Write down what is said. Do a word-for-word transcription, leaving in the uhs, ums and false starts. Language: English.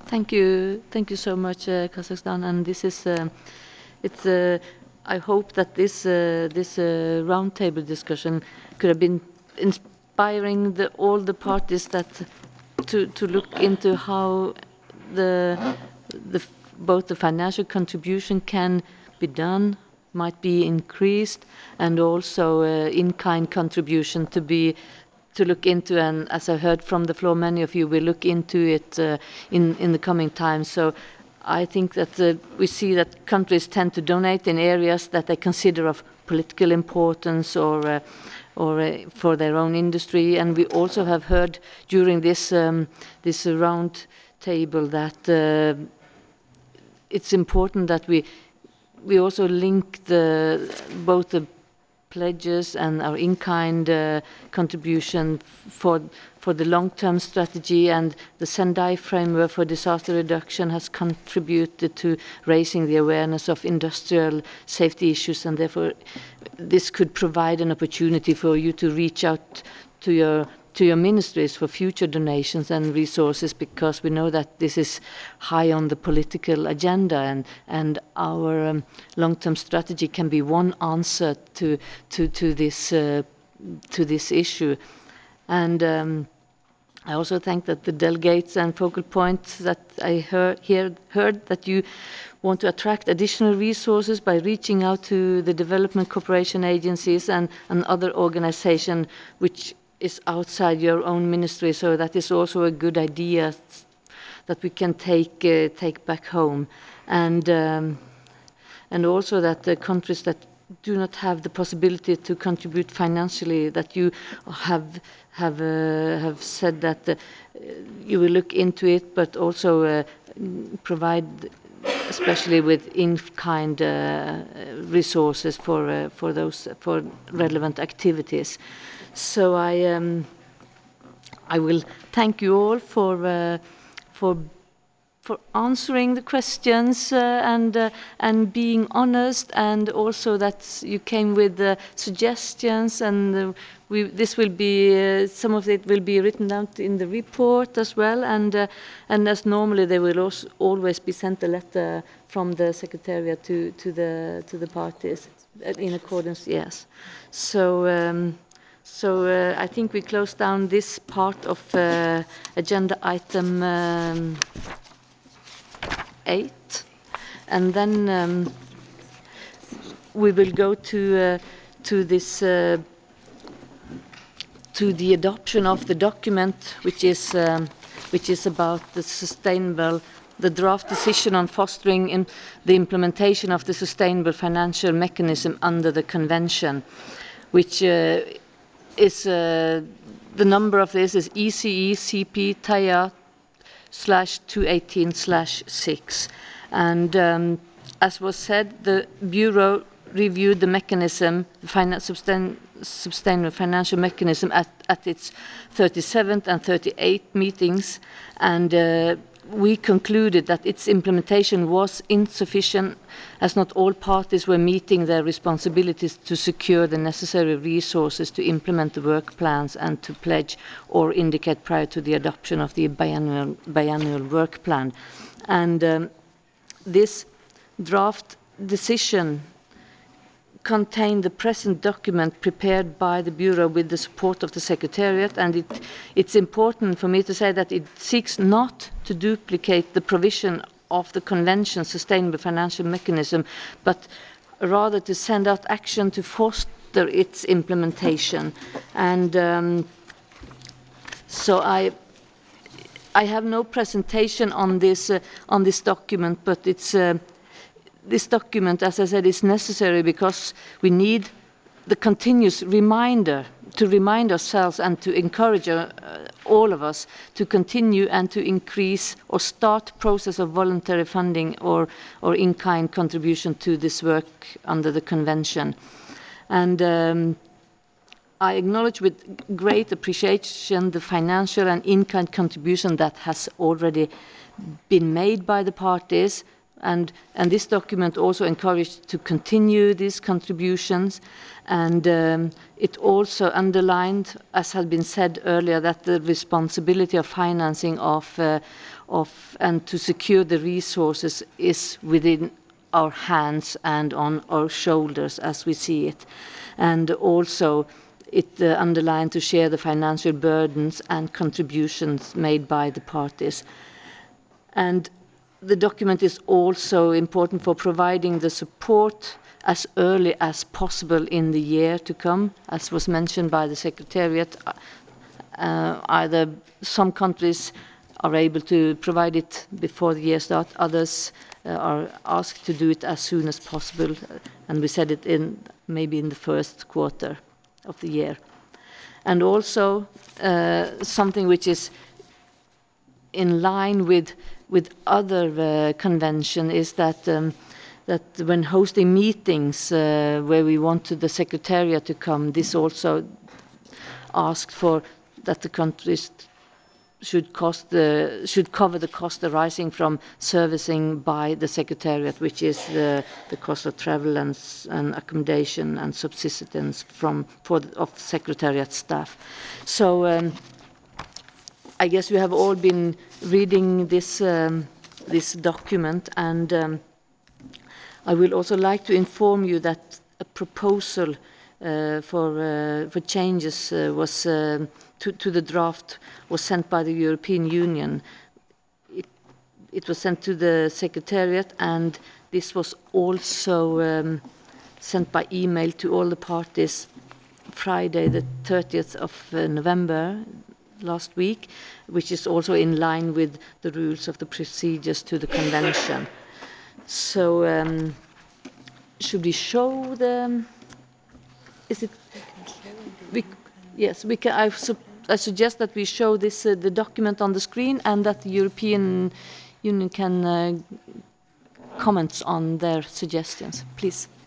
Thank you, thank you so much, uh, Kazakhstan. And this is, uh, it's. Uh, I hope that this uh, this uh, roundtable discussion could have been inspiring the, all the parties that to to look into how the the both the financial contribution can be done, might be increased, and also uh, in-kind contribution to be to look into. And as I heard from the floor, many of you will look into it uh, in in the coming time. So I think that uh, we see that countries tend to donate in areas that they consider of political importance or uh, or uh, for their own industry. And we also have heard during this um, this round table that uh, it's important that we we also link the both the pledges and our in-kind uh, contribution for for the long-term strategy. And the Sendai framework for disaster reduction has contributed to raising the awareness of industrial safety issues, and therefore this could provide an opportunity for you to reach out to your to your ministries for future donations and resources, because we know that this is high on the political agenda, and and our um, long-term strategy can be one answer to to to this uh, to this issue. And um, I also think that the delegates and focal points that I heard, heard, heard that you want to attract additional resources by reaching out to the development cooperation agencies and, and other organizations which is outside your own ministry. So that is also a good idea that we can take uh, take back home. And um, and also that the countries that do not have the possibility to contribute financially, that you have have uh, have said that uh, you will look into it, but also uh, provide, especially with in-kind uh, resources for uh, for those for relevant activities. So I um, I will thank you all for uh, for for answering the questions uh, and uh, and being honest, and also that you came with uh, suggestions. And uh, we this will be uh, some of it will be written down in the report as well. And uh, and as normally, there will also always be sent a letter from the secretariat to to the to the parties in accordance. Yes. So. Um, So uh, I think we close down this part of uh, agenda item um, eight, and then um, we will go to uh, to this uh, to the adoption of the document, which is um, which is about the sustainable the draft decision on fostering in the implementation of the sustainable financial mechanism under the convention, which uh, is uh, the number of this is E C E C P T A I A slash two eighteen slash six. And um, as was said, the Bureau reviewed the mechanism, the finan sustain sustainable financial mechanism, at, at its thirty-seventh and thirty-eighth meetings, and uh, we concluded that its implementation was insufficient, as not all parties were meeting their responsibilities to secure the necessary resources to implement the work plans and to pledge or indicate prior to the adoption of the biannual, biannual work plan. And um, this draft decision contain the present document prepared by the Bureau with the support of the Secretariat, and it, it's important for me to say that it seeks not to duplicate the provision of the Convention Sustainable Financial Mechanism, but rather to send out action to foster its implementation. And um, so I I have no presentation on this uh, on this document, but it's uh, this document, as I said, is necessary because we need the continuous reminder to remind ourselves and to encourage uh, all of us to continue and to increase or start process of voluntary funding or, or in-kind contribution to this work under the convention. And um, I acknowledge with great appreciation the financial and in-kind contribution that has already been made by the parties. And, and this document also encouraged to continue these contributions. And um, it also underlined, as had been said earlier, that the responsibility of financing of, uh, of and to secure the resources is within our hands and on our shoulders as we see it. And also it uh, underlined to share the financial burdens and contributions made by the parties. And the document is also important for providing the support as early as possible in the year to come, as was mentioned by the Secretariat. Uh, either some countries are able to provide it before the year starts, others uh, are asked to do it as soon as possible, and we said it in maybe in the first quarter of the year. And also uh, something which is in line with with other uh, convention is that um, that when hosting meetings uh, where we wanted the Secretariat to come, this also asked for that the countries should cost the should cover the cost arising from servicing by the Secretariat, which is the, the cost of travel and, and accommodation and subsistence from for the, of Secretariat staff. So um, I guess you have all been reading this um, this document, and um, I will also like to inform you that a proposal uh, for uh, for changes uh, was uh, to, to the draft was sent by the European Union. It, it was sent to the Secretariat, and this was also um, sent by email to all the parties Friday the thirtieth of uh, November last week, which is also in line with the rules of the procedures to the convention. So um, should we show the, is it, we, yes, we can, I, su I suggest that we show this, uh, the document on the screen, and that the European Union can uh, comment on their suggestions, please.